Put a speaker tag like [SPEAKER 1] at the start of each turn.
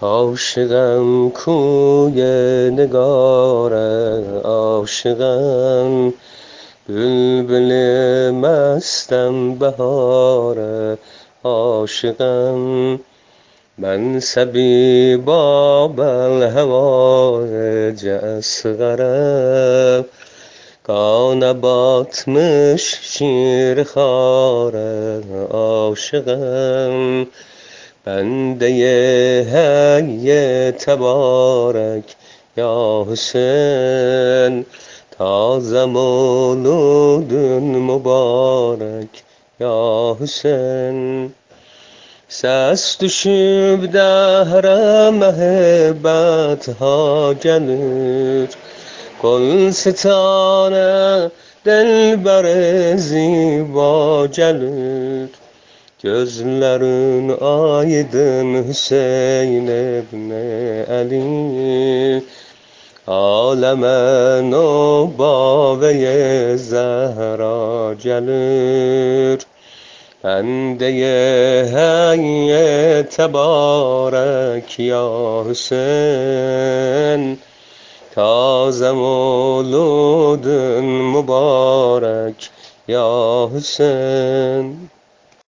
[SPEAKER 1] عاشقم کوی نگاره، عاشقم بلبل مستم بهاره، عاشقم منصبی باب الهوایج اصغره، کان batmış şیر خاره، عاشقم بنده حی تبارک یا حسین، تازه مولودun mübarek ya Hüseyin. Ses düşüp dehre mehibbet ha gelir, Gülstane dilber ziba gelir. Gözlerin aydın Hüseyin ibn Ali, aleme nobave Zehra gelir. Bendeye hayye tebarek ya Hüseyin, taze mevludun mübarek ya Hüseyin.